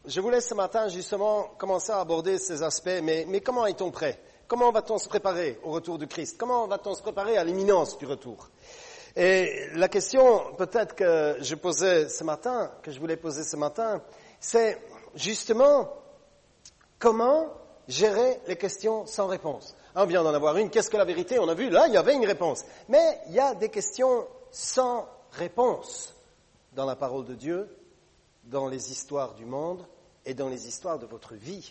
Je voulais ce matin justement commencer à aborder ces aspects, mais comment est-on prêt? Comment va-t-on se préparer au retour du Christ? Comment va-t-on se préparer à l'imminence du retour? Et la question peut-être que je posais ce matin, que je voulais poser ce matin, c'est justement comment gérer les questions sans réponse. On vient d'en avoir une, qu'est-ce que la vérité? On a vu, là, il y avait une réponse. Mais il y a des questions sans réponse dans la parole de Dieu, dans les histoires du monde et dans les histoires de votre vie.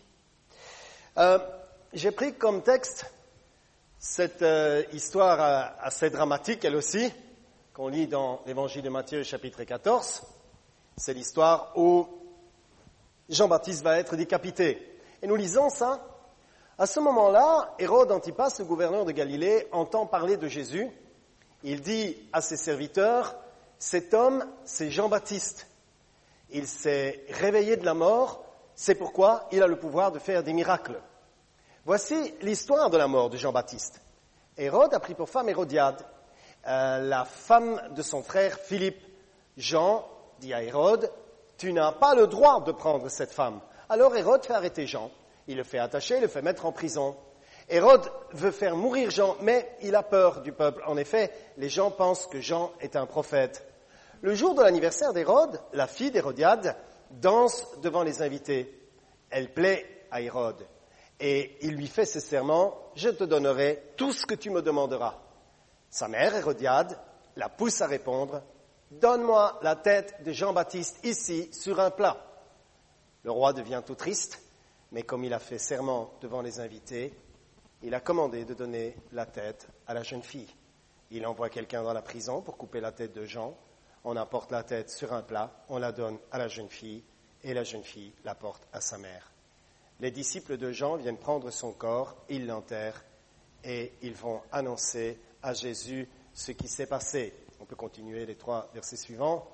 J'ai pris comme texte cette histoire assez dramatique, elle aussi, qu'on lit dans l'Évangile de Matthieu, chapitre 14. C'est l'histoire où Jean-Baptiste va être décapité. Et nous lisons ça. À ce moment-là, Hérode Antipas, le gouverneur de Galilée, entend parler de Jésus. Il dit à ses serviteurs, « Cet homme, c'est Jean-Baptiste. Il s'est réveillé de la mort, c'est pourquoi il a le pouvoir de faire des miracles. » Voici l'histoire de la mort de Jean-Baptiste. Hérode a pris pour femme Hérodiade, la femme de son frère Philippe. Jean dit à Hérode, « Tu n'as pas le droit de prendre cette femme. » Alors Hérode fait arrêter Jean. Il le fait attacher, il le fait mettre en prison. Hérode veut faire mourir Jean, mais il a peur du peuple. En effet, les gens pensent que Jean est un prophète. Le jour de l'anniversaire d'Hérode, la fille d'Hérodiade danse devant les invités. Elle plaît à Hérode et il lui fait ce serment, « Je te donnerai tout ce que tu me demanderas. » Sa mère, Hérodiade, la pousse à répondre, « Donne-moi la tête de Jean-Baptiste ici sur un plat. » Le roi devient tout triste, mais comme il a fait serment devant les invités, il a commandé de donner la tête à la jeune fille. Il envoie quelqu'un dans la prison pour couper la tête de Jean. On apporte la tête sur un plat, on la donne à la jeune fille, et la jeune fille la porte à sa mère. Les disciples de Jean viennent prendre son corps, ils l'enterrent, et ils vont annoncer à Jésus ce qui s'est passé. On peut continuer les 3 versets suivants.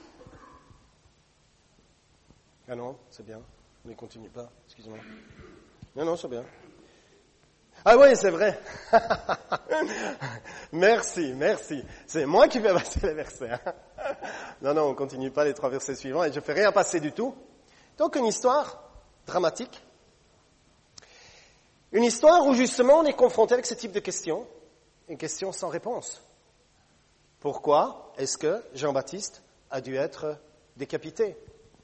Ah non, c'est bien. Ne continue pas, excusez-moi. Non, c'est bien. Ah oui, c'est vrai. Merci. C'est moi qui vais passer les versets. Non, on ne continue pas les 3 versets suivants et je ne fais rien passer du tout. Donc une histoire dramatique. Une histoire où justement on est confronté avec ce type de questions. Une question sans réponse. Pourquoi est-ce que Jean-Baptiste a dû être décapité?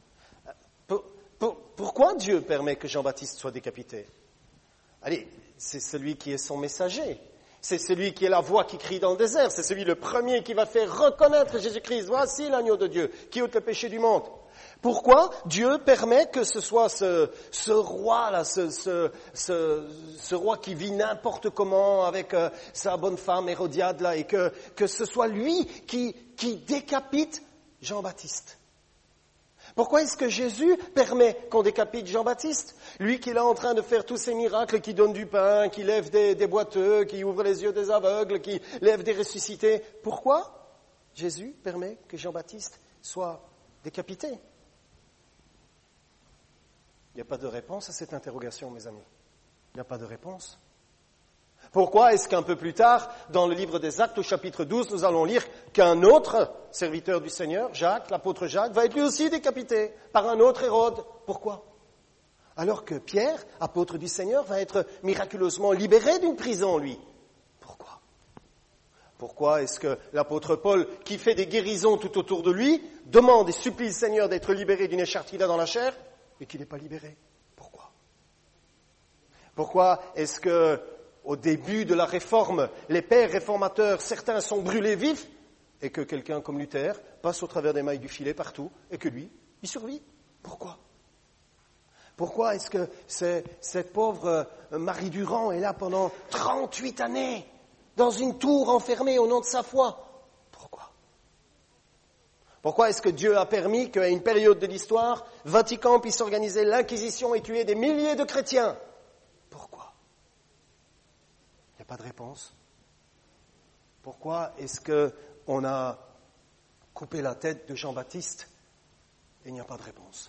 Pourquoi Dieu permet que Jean-Baptiste soit décapité? Allez, c'est celui qui est son messager. C'est celui qui est la voix qui crie dans le désert. C'est celui le premier qui va faire reconnaître Jésus-Christ. Voici l'agneau de Dieu qui ôte le péché du monde. Pourquoi Dieu permet que ce soit ce roi-là, ce roi qui vit n'importe comment avec sa bonne femme Hérodiade là, et que ce soit lui qui décapite Jean-Baptiste? Pourquoi est-ce que Jésus permet qu'on décapite Jean-Baptiste? Lui qui est là en train de faire tous ces miracles, qui donne du pain, qui lève des boiteux, qui ouvre les yeux des aveugles, qui lève des ressuscités. Pourquoi Jésus permet que Jean-Baptiste soit décapité? Il n'y a pas de réponse à cette interrogation, mes amis. Il n'y a pas de réponse. Pourquoi est-ce qu'un peu plus tard, dans le livre des Actes, au chapitre 12, nous allons lire qu'un autre serviteur du Seigneur, Jacques, l'apôtre Jacques, va être lui aussi décapité par un autre Hérode? Pourquoi? Alors que Pierre, apôtre du Seigneur, va être miraculeusement libéré d'une prison, lui. Pourquoi? Pourquoi est-ce que l'apôtre Paul, qui fait des guérisons tout autour de lui, demande et supplie le Seigneur d'être libéré d'une écharpe qu'il a dans la chair, et qu'il n'est pas libéré? Pourquoi? Pourquoi est-ce que au début de la réforme, les pères réformateurs, certains sont brûlés vifs, et que quelqu'un comme Luther passe au travers des mailles du filet partout, et que lui, il survit? Pourquoi? Pourquoi est-ce que cette pauvre Marie Durand est là pendant 38 années, dans une tour enfermée au nom de sa foi? Pourquoi? Pourquoi est-ce que Dieu a permis qu'à une période de l'histoire, Vatican puisse organiser l'Inquisition et tuer des milliers de chrétiens? Pourquoi? Il n'y a pas de réponse. Pourquoi est-ce qu'on a coupé la tête de Jean-Baptiste et il n'y a pas de réponse?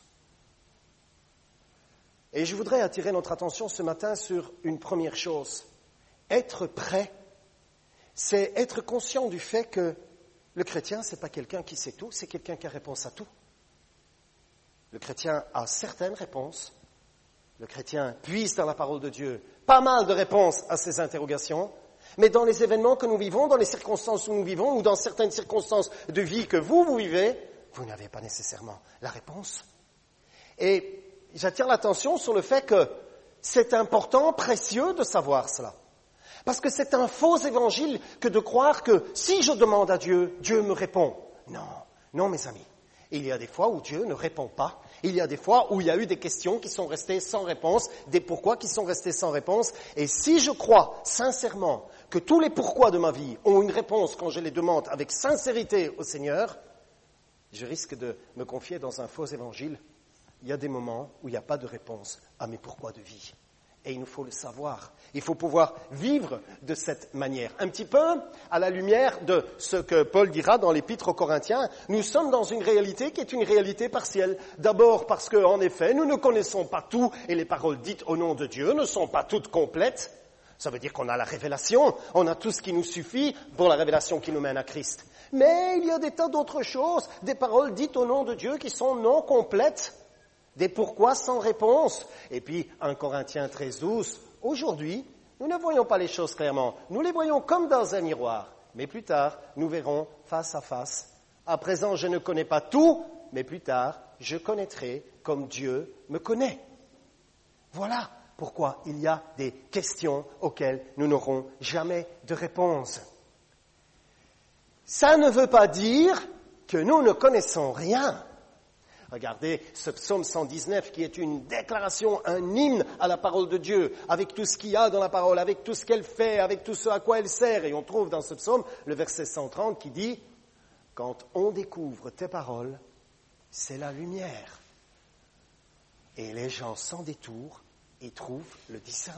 Et je voudrais attirer notre attention ce matin sur une première chose. Être prêt, c'est être conscient du fait que le chrétien, ce n'est pas quelqu'un qui sait tout, c'est quelqu'un qui a réponse à tout. Le chrétien a certaines réponses. Le chrétien puise dans la parole de Dieu pas mal de réponses à ces interrogations. Mais dans les événements que nous vivons, dans les circonstances où nous vivons, ou dans certaines circonstances de vie que vous vivez, vous n'avez pas nécessairement la réponse. Et j'attire l'attention sur le fait que c'est important, précieux de savoir cela. Parce que c'est un faux évangile que de croire que si je demande à Dieu, Dieu me répond. Non, non mes amis. Il y a des fois où Dieu ne répond pas. Il y a des fois où il y a eu des questions qui sont restées sans réponse, des pourquoi qui sont restés sans réponse. Et si je crois sincèrement que tous les pourquoi de ma vie ont une réponse quand je les demande avec sincérité au Seigneur, je risque de me confier dans un faux évangile. Il y a des moments où il n'y a pas de réponse à mes pourquoi de vie. Et il nous faut le savoir. Il faut pouvoir vivre de cette manière. Un petit peu à la lumière de ce que Paul dira dans l'Épître aux Corinthiens, nous sommes dans une réalité qui est une réalité partielle. D'abord parce qu'en effet, nous ne connaissons pas tout et les paroles dites au nom de Dieu ne sont pas toutes complètes. Ça veut dire qu'on a la révélation, on a tout ce qui nous suffit pour la révélation qui nous mène à Christ. Mais il y a des tas d'autres choses, des paroles dites au nom de Dieu qui sont non complètes. Des pourquoi sans réponse. Et puis, 1 Corinthiens 13:12, aujourd'hui, nous ne voyons pas les choses clairement. Nous les voyons comme dans un miroir. Mais plus tard, nous verrons face à face. À présent, je ne connais pas tout, mais plus tard, je connaîtrai comme Dieu me connaît. Voilà pourquoi il y a des questions auxquelles nous n'aurons jamais de réponse. Ça ne veut pas dire que nous ne connaissons rien. Regardez ce psaume 119 qui est une déclaration, un hymne à la parole de Dieu, avec tout ce qu'il y a dans la parole, avec tout ce qu'elle fait, avec tout ce à quoi elle sert. Et on trouve dans ce psaume le verset 130 qui dit « Quand on découvre tes paroles, c'est la lumière. Et les gens sans détour y trouvent le discernement. »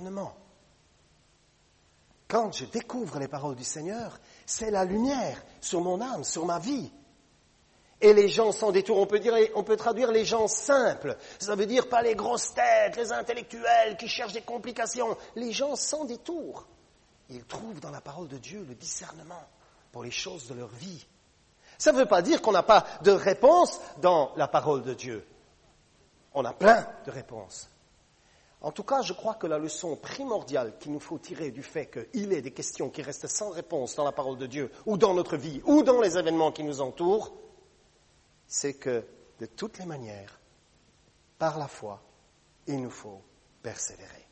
Quand je découvre les paroles du Seigneur, c'est la lumière sur mon âme, sur ma vie. Et les gens sans détour, on peut traduire les gens simples. Ça veut dire pas les grosses têtes, les intellectuels qui cherchent des complications. Les gens sans détour. Ils trouvent dans la parole de Dieu le discernement pour les choses de leur vie. Ça ne veut pas dire qu'on n'a pas de réponse dans la parole de Dieu. On a plein de réponses. En tout cas, je crois que la leçon primordiale qu'il nous faut tirer du fait qu'il y ait des questions qui restent sans réponse dans la parole de Dieu, ou dans notre vie, ou dans les événements qui nous entourent, c'est que, de toutes les manières, par la foi, il nous faut persévérer.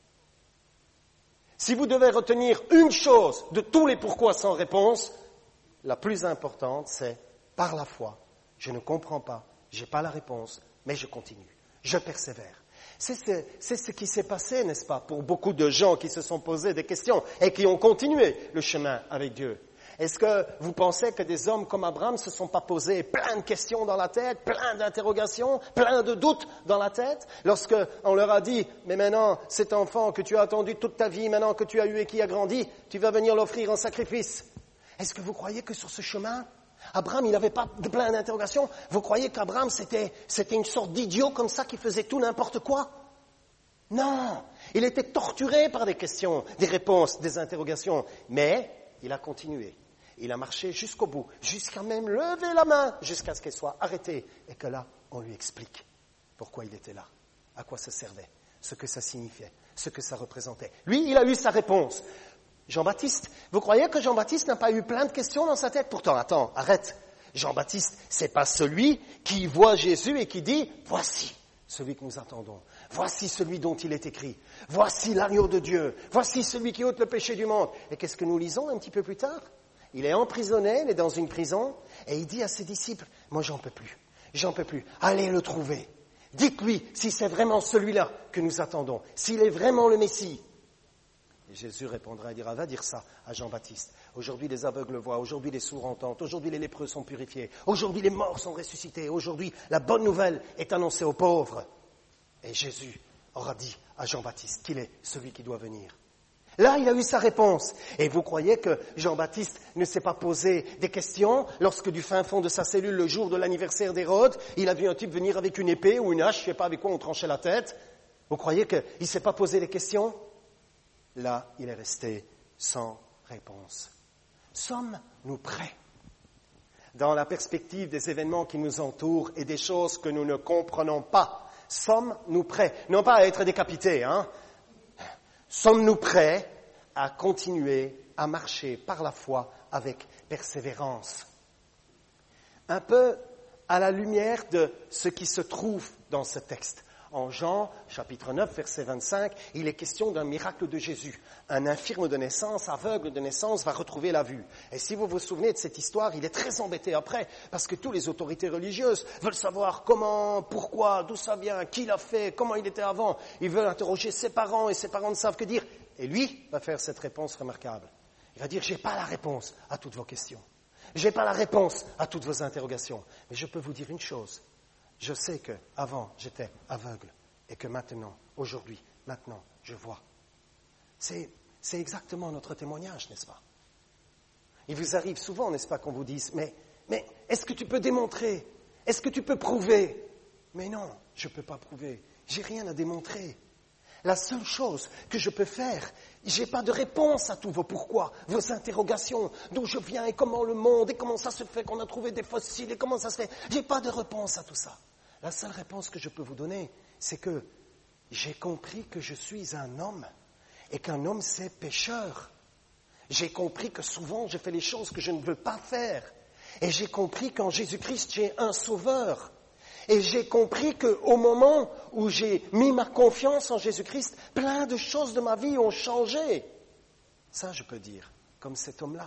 Si vous devez retenir une chose de tous les pourquoi sans réponse, la plus importante, c'est par la foi. Je ne comprends pas, je n'ai pas la réponse, mais je continue, je persévère. C'est ce qui s'est passé, n'est-ce pas, pour beaucoup de gens qui se sont posés des questions et qui ont continué le chemin avec Dieu. Est-ce que vous pensez que des hommes comme Abraham ne se sont pas posés plein de questions dans la tête, plein d'interrogations, plein de doutes dans la tête, lorsqu'on leur a dit, mais maintenant, cet enfant que tu as attendu toute ta vie, maintenant que tu as eu et qui a grandi, tu vas venir l'offrir en sacrifice. Est-ce que vous croyez que sur ce chemin, Abraham, il n'avait pas plein d'interrogations? Vous croyez qu'Abraham, c'était une sorte d'idiot comme ça qui faisait tout n'importe quoi? Non, il était torturé par des questions, des réponses, des interrogations, mais il a continué. Il a marché jusqu'au bout, jusqu'à même lever la main, jusqu'à ce qu'elle soit arrêtée. Et que là, on lui explique pourquoi il était là, à quoi ça servait, ce que ça signifiait, ce que ça représentait. Lui, il a eu sa réponse. Jean-Baptiste, vous croyez que Jean-Baptiste n'a pas eu plein de questions dans sa tête? Pourtant, attends, arrête. Jean-Baptiste, c'est pas celui qui voit Jésus et qui dit « Voici celui que nous attendons. Voici celui dont il est écrit. Voici l'agneau de Dieu. Voici celui qui ôte le péché du monde. » Et qu'est-ce que nous lisons un petit peu plus tard? Il est emprisonné, il est dans une prison, et il dit à ses disciples, « Moi, j'en peux plus. Allez le trouver. Dites-lui si c'est vraiment celui-là que nous attendons, s'il est vraiment le Messie. » Et Jésus répondra et dira, « Va dire ça à Jean-Baptiste. Aujourd'hui, les aveugles voient, aujourd'hui, les sourds entendent, aujourd'hui, les lépreux sont purifiés, aujourd'hui, les morts sont ressuscités, aujourd'hui, la bonne nouvelle est annoncée aux pauvres. » Et Jésus aura dit à Jean-Baptiste qu'il est celui qui doit venir. Là, il a eu sa réponse. Et vous croyez que Jean-Baptiste ne s'est pas posé des questions lorsque du fin fond de sa cellule, le jour de l'anniversaire d'Hérode, il a vu un type venir avec une épée ou une hache, je ne sais pas avec quoi on tranchait la tête. Vous croyez qu'il ne s'est pas posé des questions? Là, il est resté sans réponse. Sommes-nous prêts dans la perspective des événements qui nous entourent et des choses que nous ne comprenons pas, sommes-nous prêts, non pas à être décapités, sommes-nous prêts à continuer à marcher par la foi avec persévérance? Un peu à la lumière de ce qui se trouve dans ce texte. En Jean, chapitre 9, verset 25, il est question d'un miracle de Jésus. Un infirme de naissance, aveugle de naissance, va retrouver la vue. Et si vous vous souvenez de cette histoire, il est très embêté après, parce que toutes les autorités religieuses veulent savoir comment, pourquoi, d'où ça vient, qui l'a fait, comment il était avant. Ils veulent interroger ses parents, et ses parents ne savent que dire. Et lui va faire cette réponse remarquable. Il va dire, j'ai pas la réponse à toutes vos questions. J'ai pas la réponse à toutes vos interrogations. Mais je peux vous dire une chose. Je sais que avant j'étais aveugle et que maintenant, aujourd'hui, maintenant, je vois. C'est exactement notre témoignage, n'est-ce pas? Il vous arrive souvent, n'est-ce pas, qu'on vous dise, mais est-ce que tu peux démontrer? Est-ce que tu peux prouver? Mais non, je ne peux pas prouver. J'ai rien à démontrer. La seule chose que je peux faire, j'ai pas de réponse à tous vos pourquoi, vos interrogations, d'où je viens et comment le monde, et comment ça se fait qu'on a trouvé des fossiles, et comment ça se fait. J'ai pas de réponse à tout ça. La seule réponse que je peux vous donner, c'est que j'ai compris que je suis un homme, et qu'un homme c'est pécheur. J'ai compris que souvent je fais les choses que je ne veux pas faire. Et j'ai compris qu'en Jésus-Christ j'ai un sauveur. Et j'ai compris qu'au moment où j'ai mis ma confiance en Jésus-Christ, plein de choses de ma vie ont changé. Ça, je peux dire, comme cet homme-là.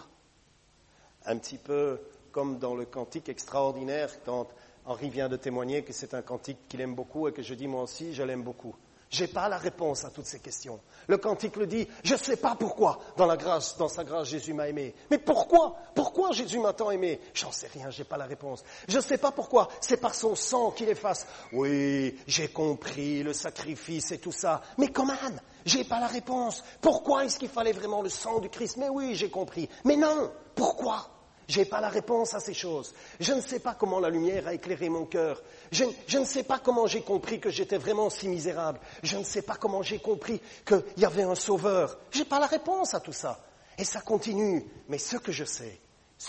Un petit peu comme dans le cantique extraordinaire, quand Henri vient de témoigner que c'est un cantique qu'il aime beaucoup et que je dis moi aussi, je l'aime beaucoup. Je n'ai pas la réponse à toutes ces questions. Le cantique le dit, je ne sais pas pourquoi, dans sa grâce, Jésus m'a aimé. Mais pourquoi? Pourquoi Jésus m'a tant aimé? J'en sais rien, je n'ai pas la réponse. Je ne sais pas pourquoi, c'est par son sang qu'il efface. Oui, j'ai compris le sacrifice et tout ça. Mais comment? Je n'ai pas la réponse. Pourquoi est-ce qu'il fallait vraiment le sang du Christ? Mais oui, j'ai compris. Mais non, pourquoi? Je n'ai pas la réponse à ces choses. Je ne sais pas comment la lumière a éclairé mon cœur. Je ne sais pas comment j'ai compris que j'étais vraiment si misérable. Je ne sais pas comment j'ai compris qu'il y avait un sauveur. Je n'ai pas la réponse à tout ça. Et ça continue. Mais ce que je sais,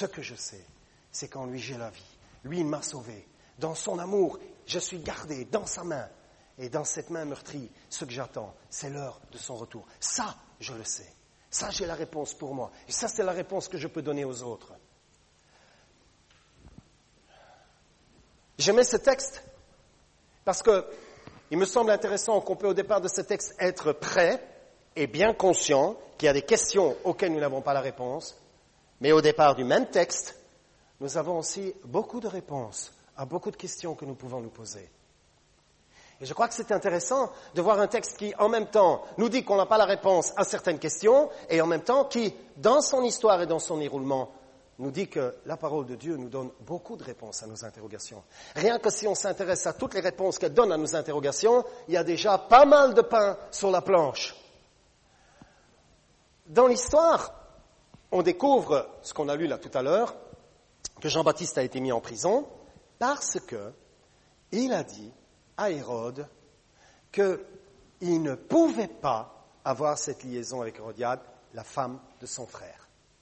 c'est qu'en lui j'ai la vie. Lui, il m'a sauvé. Dans son amour, je suis gardé dans sa main. Et dans cette main meurtrie, ce que j'attends, c'est l'heure de son retour. Ça, je le sais. Ça, j'ai la réponse pour moi. Et ça, c'est la réponse que je peux donner aux autres. J'aimais ce texte parce que il me semble intéressant qu'on peut au départ de ce texte être prêt et bien conscient qu'il y a des questions auxquelles nous n'avons pas la réponse, mais au départ du même texte, nous avons aussi beaucoup de réponses à beaucoup de questions que nous pouvons nous poser. Et je crois que c'est intéressant de voir un texte qui, en même temps, nous dit qu'on n'a pas la réponse à certaines questions et en même temps qui, dans son histoire et dans son déroulement, nous dit que la parole de Dieu nous donne beaucoup de réponses à nos interrogations. Rien que si on s'intéresse à toutes les réponses qu'elle donne à nos interrogations, il y a déjà pas mal de pain sur la planche. Dans l'histoire, on découvre, ce qu'on a lu là tout à l'heure, que Jean-Baptiste a été mis en prison parce qu'il a dit à Hérode qu'il ne pouvait pas avoir cette liaison avec Hérodiade, la femme de son frère.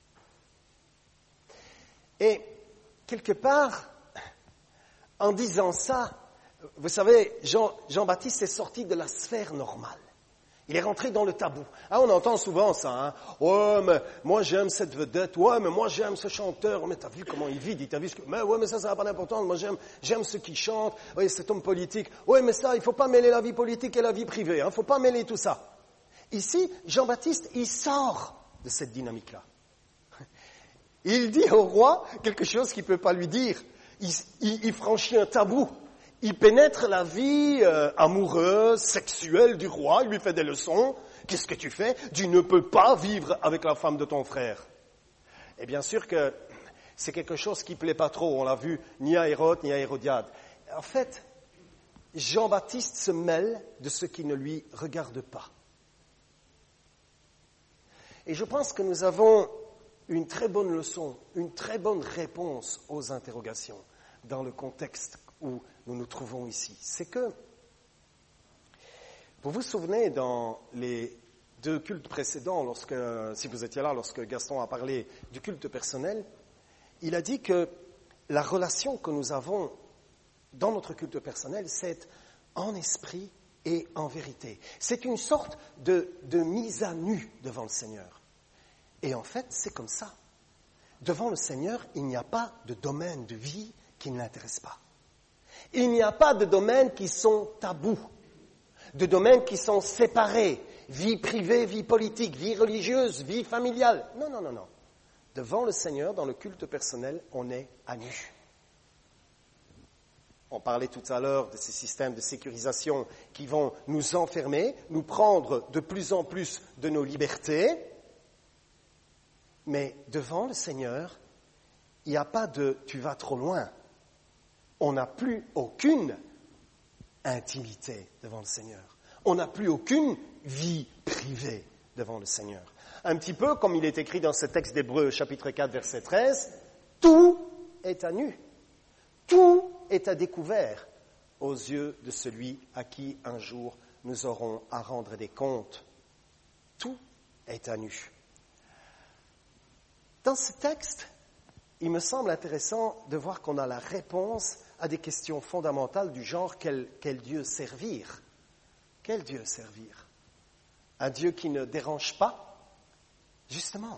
Et quelque part, en disant ça, vous savez, Jean-Baptiste est sorti de la sphère normale. Il est rentré dans le tabou. On entend souvent ça. Ouais, mais moi j'aime cette vedette. Ouais, mais moi j'aime ce chanteur. Mais t'as vu comment il vit? T'as vu ce que... Mais ouais, mais ça n'a pas d'importance. Moi j'aime ceux qui chantent. Ouais, cet homme politique. Ouais, mais ça, il faut pas mêler la vie politique et la vie privée. Il faut pas mêler tout ça. Ici, Jean-Baptiste, il sort de cette dynamique-là. Il dit au roi quelque chose qu'il ne peut pas lui dire. Il franchit un tabou. Il pénètre la vie amoureuse, sexuelle du roi. Il lui fait des leçons. Qu'est-ce que tu fais? Tu ne peux pas vivre avec la femme de ton frère. Et bien sûr que c'est quelque chose qui ne plaît pas trop. On l'a vu ni à Hérode ni à Hérodiade. En fait, Jean-Baptiste se mêle de ce qui ne lui regarde pas. Et je pense que nous avons une très bonne leçon, une très bonne réponse aux interrogations dans le contexte où nous nous trouvons ici. C'est que, vous vous souvenez dans les 2 cultes précédents, si vous étiez là, lorsque Gaston a parlé du culte personnel, il a dit que la relation que nous avons dans notre culte personnel, c'est en esprit et en vérité. C'est une sorte de mise à nu devant le Seigneur. Et en fait, c'est comme ça. Devant le Seigneur, il n'y a pas de domaine de vie qui ne l'intéresse pas. Il n'y a pas de domaines qui sont tabous, de domaines qui sont séparés, vie privée, vie politique, vie religieuse, vie familiale. Non, non, non, non. Devant le Seigneur, dans le culte personnel, on est à nu. On parlait tout à l'heure de ces systèmes de sécurisation qui vont nous enfermer, nous prendre de plus en plus de nos libertés. Mais devant le Seigneur, il n'y a pas de « tu vas trop loin ». On n'a plus aucune intimité devant le Seigneur. On n'a plus aucune vie privée devant le Seigneur. Un petit peu comme il est écrit dans ce texte d'Hébreux, chapitre 4, verset 13, « Tout est à nu, tout est à découvert aux yeux de celui à qui un jour nous aurons à rendre des comptes. Tout est à nu. » Dans ce texte, il me semble intéressant de voir qu'on a la réponse à des questions fondamentales du genre quel Dieu servir ? Quel Dieu servir ? Un Dieu qui ne dérange pas ? Justement,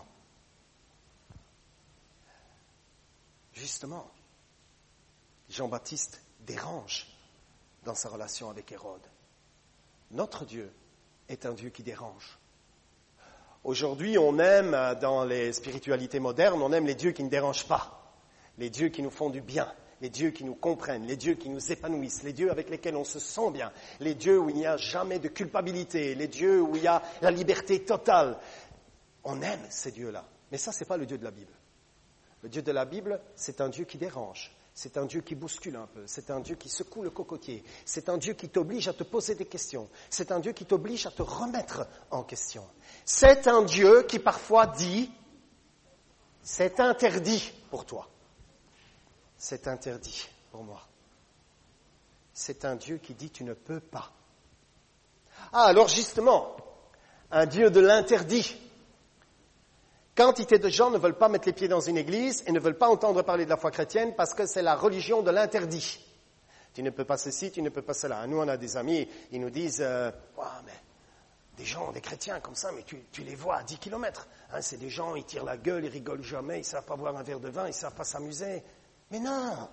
Jean-Baptiste dérange dans sa relation avec Hérode. Notre Dieu est un Dieu qui dérange. Aujourd'hui, on aime, dans les spiritualités modernes, on aime les dieux qui ne dérangent pas, les dieux qui nous font du bien, les dieux qui nous comprennent, les dieux qui nous épanouissent, les dieux avec lesquels on se sent bien, les dieux où il n'y a jamais de culpabilité, les dieux où il y a la liberté totale. On aime ces dieux-là, mais ça, ce n'est pas le Dieu de la Bible. Le Dieu de la Bible, c'est un Dieu qui dérange, c'est un Dieu qui bouscule un peu, c'est un Dieu qui secoue le cocotier, c'est un Dieu qui t'oblige à te poser des questions, c'est un Dieu qui t'oblige à te remettre en question. C'est un Dieu qui parfois dit, c'est interdit pour toi, c'est interdit pour moi. C'est un Dieu qui dit, tu ne peux pas. Ah, alors justement, un Dieu de l'interdit. Quantité de gens ne veulent pas mettre les pieds dans une église et ne veulent pas entendre parler de la foi chrétienne parce que c'est la religion de l'interdit. Tu ne peux pas ceci, tu ne peux pas cela. Nous, on a des amis, ils nous disent, mais des gens, des chrétiens comme ça, mais tu les vois à 10 kilomètres. Hein, c'est des gens, ils tirent la gueule, ils rigolent jamais, ils ne savent pas boire un verre de vin, ils ne savent pas s'amuser. Mais non.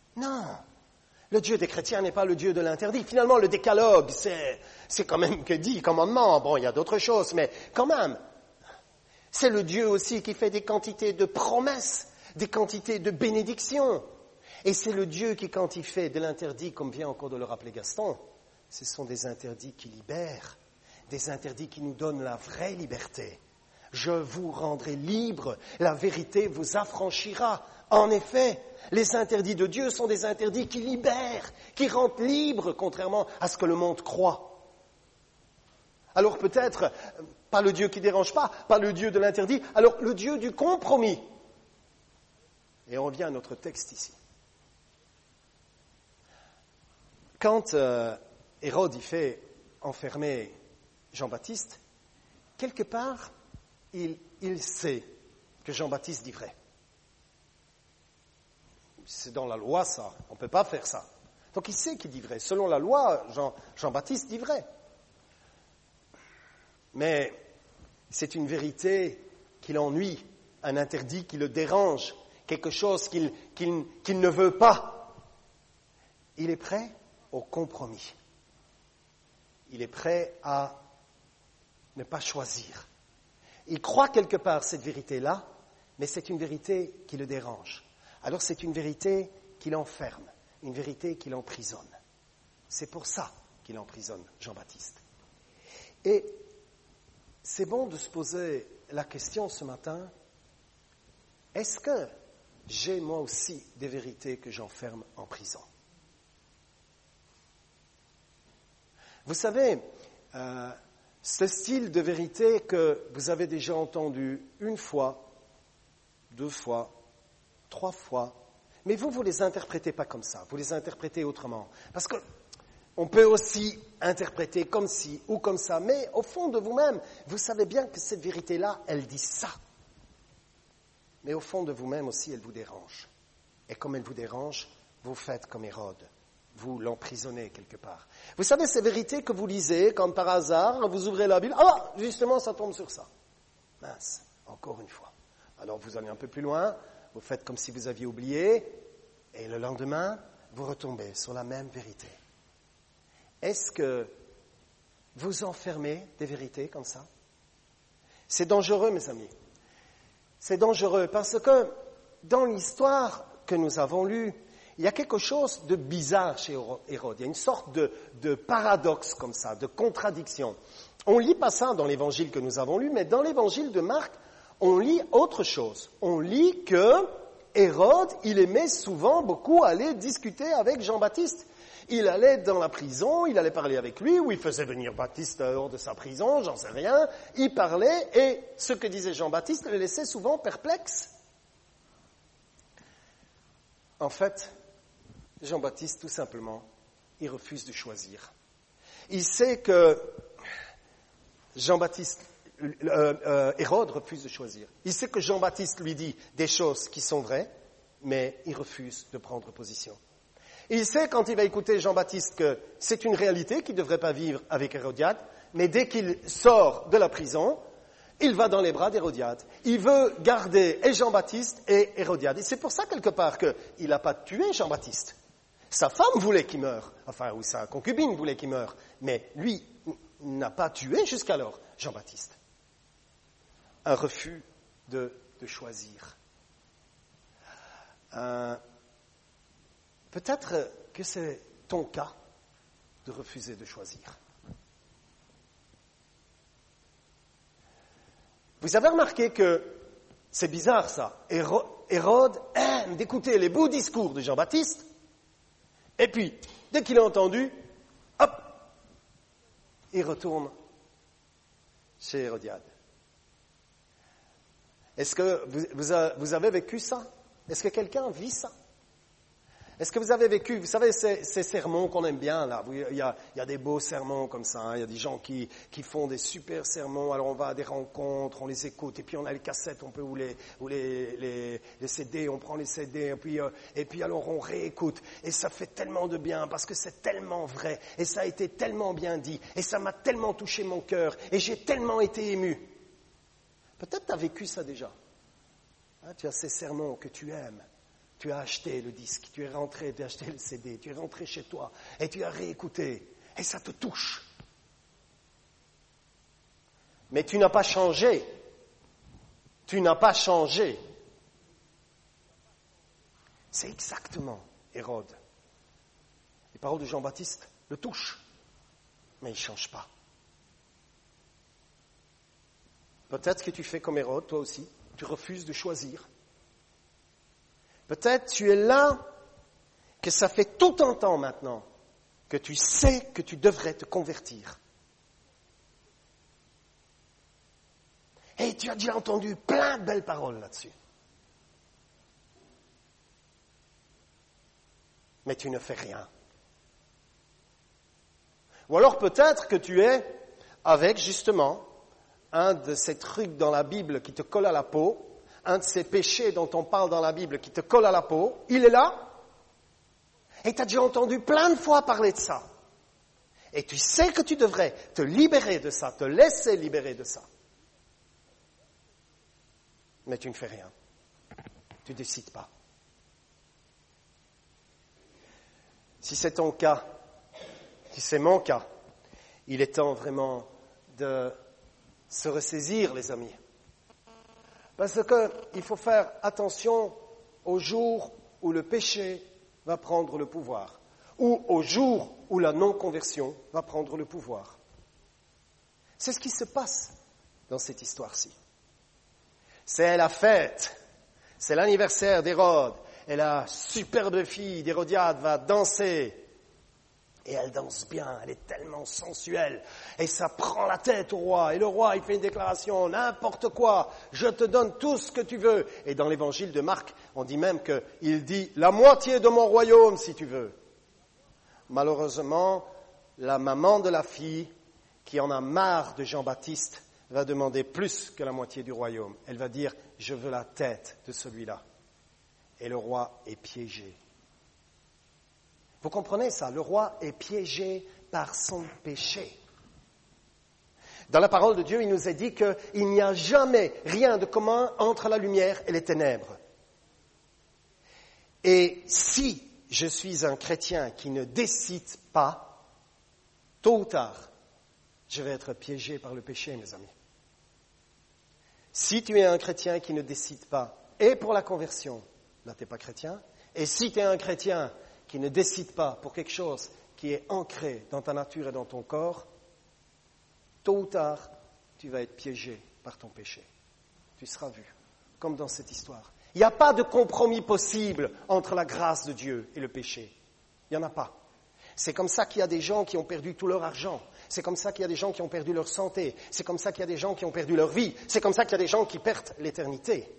Le Dieu des chrétiens n'est pas le Dieu de l'interdit. Finalement, le décalogue, c'est quand même que 10 commandements. Bon, il y a d'autres choses, mais quand même. C'est le Dieu aussi qui fait des quantités de promesses, des quantités de bénédictions. Et c'est le Dieu qui, quand il fait de l'interdit, comme vient encore de le rappeler Gaston, ce sont des interdits qui libèrent, des interdits qui nous donnent la vraie liberté. Je vous rendrai libre, la vérité vous affranchira. En effet, les interdits de Dieu sont des interdits qui libèrent, qui rendent libre, contrairement à ce que le monde croit. Alors peut-être, pas le Dieu qui ne dérange pas le Dieu de l'interdit, alors le Dieu du compromis. Et on revient à notre texte ici. Quand Hérode y fait enfermer Jean-Baptiste, quelque part, il sait que Jean-Baptiste dit vrai. C'est dans la loi, ça. On ne peut pas faire ça. Donc il sait qu'il dit vrai. Selon la loi, Jean-Baptiste dit vrai. Mais c'est une vérité qui l'ennuie, un interdit qui le dérange, quelque chose qu'il ne veut pas. Il est prêt au compromis. Il est prêt à ne pas choisir. Il croit quelque part cette vérité-là, mais c'est une vérité qui le dérange. Alors c'est une vérité qui l'enferme, une vérité qui l'emprisonne. C'est pour ça qu'il emprisonne Jean-Baptiste. Et c'est bon de se poser la question ce matin, est-ce que j'ai moi aussi des vérités que j'enferme en prison ? Vous savez, ce style de vérité que vous avez déjà entendu une fois, 2 fois, 3 fois, mais vous les interprétez pas comme ça, vous les interprétez autrement. Parce que on peut aussi interpréter comme ci ou comme ça, mais au fond de vous-même, vous savez bien que cette vérité-là, elle dit ça. Mais au fond de vous-même aussi, elle vous dérange. Et comme elle vous dérange, vous faites comme Hérode. Vous l'emprisonnez quelque part. Vous savez, ces vérités que vous lisez, comme par hasard, vous ouvrez la Bible, ah, justement, ça tombe sur ça. Mince, encore une fois. Alors vous allez un peu plus loin, vous faites comme si vous aviez oublié, et le lendemain, vous retombez sur la même vérité. Est-ce que vous enfermez des vérités comme ça? C'est dangereux, mes amis. C'est dangereux parce que dans l'histoire que nous avons lue, il y a quelque chose de bizarre chez Hérode. Il y a une sorte de paradoxe comme ça, de contradiction. On ne lit pas ça dans l'évangile que nous avons lu, mais dans l'évangile de Marc, on lit autre chose. On lit que Hérode, il aimait souvent beaucoup aller discuter avec Jean-Baptiste. Il allait dans la prison, il allait parler avec lui, ou il faisait venir Baptiste hors de sa prison, j'en sais rien. Il parlait, et ce que disait Jean-Baptiste le laissait souvent perplexe. En fait, Jean-Baptiste, tout simplement, il refuse de choisir. Il sait que Hérode refuse de choisir. Il sait que Jean-Baptiste lui dit des choses qui sont vraies, mais il refuse de prendre position. Il sait, quand il va écouter Jean-Baptiste, que c'est une réalité qu'il ne devrait pas vivre avec Hérodiade, mais dès qu'il sort de la prison, il va dans les bras d'Hérodiade. Il veut garder et Jean-Baptiste et Hérodiade. Et c'est pour ça, quelque part, qu'il n'a pas tué Jean-Baptiste. Sa femme voulait qu'il meure, ou sa concubine voulait qu'il meure, mais lui n'a pas tué jusqu'alors Jean-Baptiste. Un refus de choisir. Peut-être que c'est ton cas de refuser de choisir. Vous avez remarqué que c'est bizarre ça. Hérode aime d'écouter les beaux discours de Jean-Baptiste, et puis, dès qu'il a entendu, hop, il retourne chez Hérodiade. Est-ce que vous avez vécu ça? Est-ce que quelqu'un vit ça? Est-ce que vous avez vécu, vous savez, ces sermons qu'on aime bien, là, il y a des beaux sermons comme ça, hein, il y a des gens qui font des super sermons, alors on va à des rencontres, on les écoute, et puis on a les cassettes, on peut, ou les CD, on prend les CD, et puis alors on réécoute, et ça fait tellement de bien, parce que c'est tellement vrai, et ça a été tellement bien dit, et ça m'a tellement touché mon cœur, et j'ai tellement été ému. Peut-être tu as vécu ça déjà. Hein, tu as ces sermons que tu aimes. Tu as acheté le disque, tu es rentré, tu as acheté le CD, tu es rentré chez toi et tu as réécouté et ça te touche. Mais tu n'as pas changé. Tu n'as pas changé. C'est exactement Hérode. Les paroles de Jean-Baptiste le touchent, mais il ne change pas. Peut-être que tu fais comme Hérode, toi aussi, tu refuses de choisir. Peut-être tu es là, que ça fait tout un temps maintenant que tu sais que tu devrais te convertir. Et tu as déjà entendu plein de belles paroles là-dessus. Mais tu ne fais rien. Ou alors peut-être que tu es avec justement un de ces trucs dans la Bible qui te colle à la peau, un de ces péchés dont on parle dans la Bible qui te colle à la peau, il est là, et tu as déjà entendu plein de fois parler de ça. Et tu sais que tu devrais te libérer de ça, te laisser libérer de ça. Mais tu ne fais rien. Tu ne décides pas. Si c'est ton cas, si c'est mon cas, il est temps vraiment de se ressaisir, les amis. Parce qu'il faut faire attention au jour où le péché va prendre le pouvoir, ou au jour où la non-conversion va prendre le pouvoir. C'est ce qui se passe dans cette histoire-ci. C'est la fête, c'est l'anniversaire d'Hérode, et la superbe fille d'Hérodiade va danser. Et elle danse bien, elle est tellement sensuelle. Et ça prend la tête au roi. Et le roi, il fait une déclaration, n'importe quoi, je te donne tout ce que tu veux. Et dans l'évangile de Marc, on dit même qu'il dit la moitié de mon royaume, si tu veux. Malheureusement, la maman de la fille, qui en a marre de Jean-Baptiste, va demander plus que la moitié du royaume. Elle va dire, je veux la tête de celui-là. et le roi est piégé. Vous comprenez ça? Le roi est piégé par son péché. Dans la parole de Dieu, il nous est dit qu'il n'y a jamais rien de commun entre la lumière et les ténèbres. Et si je suis un chrétien qui ne décide pas, tôt ou tard, je vais être piégé par le péché, mes amis. Si tu es un chrétien qui ne décide pas, et pour la conversion, là tu n'es pas chrétien, et si tu es un chrétien qui ne décide pas pour quelque chose qui est ancré dans ta nature et dans ton corps, tôt ou tard, tu vas être piégé par ton péché. Tu seras vu, comme dans cette histoire. Il n'y a pas de compromis possible entre la grâce de Dieu et le péché. Il n'y en a pas. C'est comme ça qu'il y a des gens qui ont perdu tout leur argent. C'est comme ça qu'il y a des gens qui ont perdu leur santé. C'est comme ça qu'il y a des gens qui ont perdu leur vie. C'est comme ça qu'il y a des gens qui perdent l'éternité.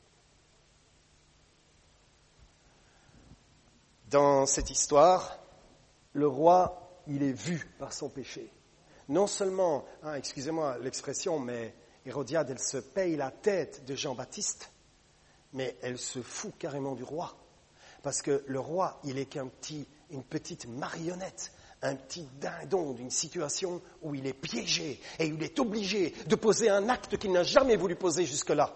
Dans cette histoire, le roi, il est vu par son péché. Non seulement, excusez-moi l'expression, mais Hérodiade, elle se paye la tête de Jean-Baptiste, mais elle se fout carrément du roi. Parce que le roi, il est une petite marionnette, un petit dindon d'une situation où il est piégé et il est obligé de poser un acte qu'il n'a jamais voulu poser jusque-là,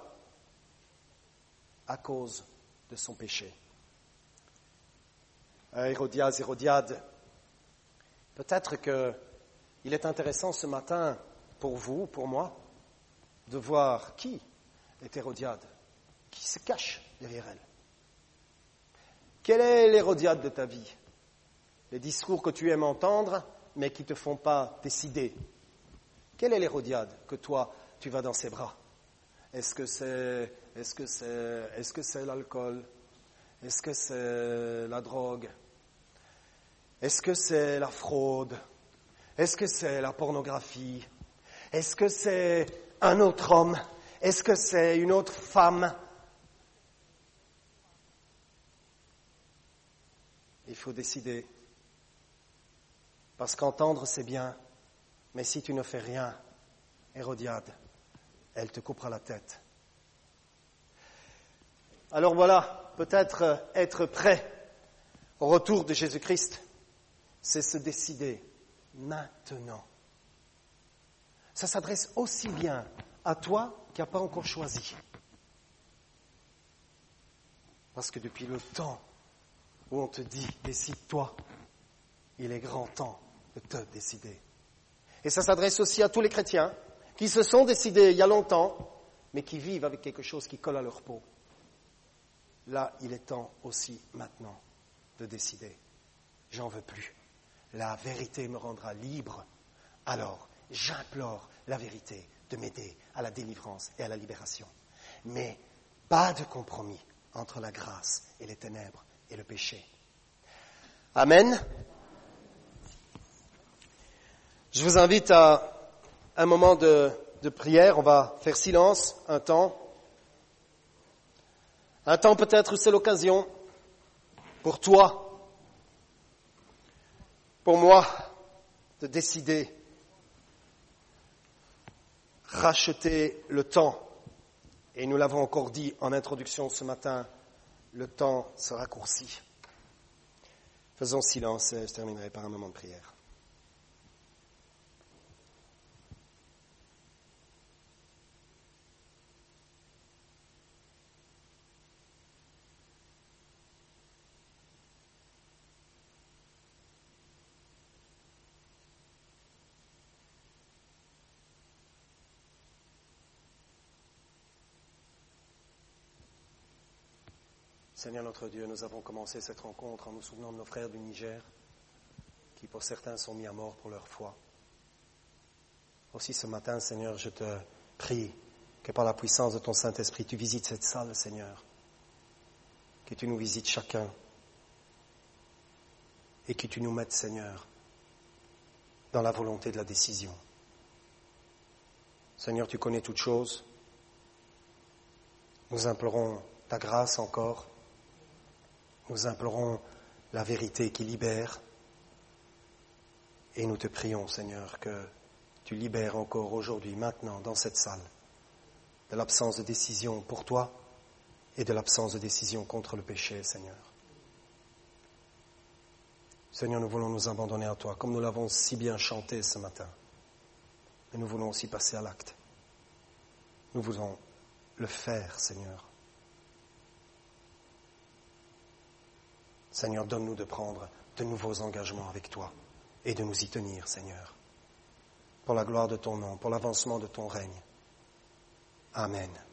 à cause de son péché. Hérodiade, peut-être qu'il est intéressant ce matin pour vous, pour moi, de voir qui est Hérodiade, qui se cache derrière elle. Quelle est l'Hérodiade de ta vie? Les discours que tu aimes entendre, mais qui ne te font pas décider. Quelle est l'Hérodiade que toi, tu vas dans ses bras? Est-ce que c'est l'alcool? Est-ce que c'est la drogue? Est-ce que c'est la fraude? Est-ce que c'est la pornographie? Est-ce que c'est un autre homme? Est-ce que c'est une autre femme? Il faut décider. Parce qu'entendre, c'est bien, mais si tu ne fais rien, Hérodiade, elle te coupera la tête. Alors voilà, peut-être être prêt au retour de Jésus-Christ, c'est se décider maintenant. Ça s'adresse aussi bien à toi qui n'as pas encore choisi. Parce que depuis le temps où on te dit « décide-toi », il est grand temps de te décider. Et ça s'adresse aussi à tous les chrétiens qui se sont décidés il y a longtemps, mais qui vivent avec quelque chose qui colle à leur peau. Là, il est temps aussi maintenant de décider. J'en veux plus. La vérité me rendra libre. Alors, j'implore la vérité de m'aider à la délivrance et à la libération. Mais pas de compromis entre la grâce et les ténèbres et le péché. Amen. Je vous invite à un moment de prière. On va faire silence un temps. Un temps peut-être où c'est l'occasion pour toi, pour moi, de décider, racheter le temps. Et nous l'avons encore dit en introduction ce matin, le temps se raccourcit. Faisons silence et je terminerai par un moment de prière. Seigneur notre Dieu, nous avons commencé cette rencontre en nous souvenant de nos frères du Niger, qui pour certains sont mis à mort pour leur foi. Aussi ce matin, Seigneur, je te prie que par la puissance de ton Saint-Esprit, tu visites cette salle, Seigneur, que tu nous visites chacun et que tu nous mettes, Seigneur, dans la volonté de la décision. Seigneur, tu connais toutes choses. Nous implorons ta grâce encore. Nous implorons la vérité qui libère et nous te prions, Seigneur, que tu libères encore aujourd'hui, maintenant, dans cette salle, de l'absence de décision pour toi et de l'absence de décision contre le péché, Seigneur. Seigneur, nous voulons nous abandonner à toi, comme nous l'avons si bien chanté ce matin. Mais nous voulons aussi passer à l'acte. Nous voulons le faire, Seigneur. Seigneur, donne-nous de prendre de nouveaux engagements avec toi et de nous y tenir, Seigneur, pour la gloire de ton nom, pour l'avancement de ton règne. Amen.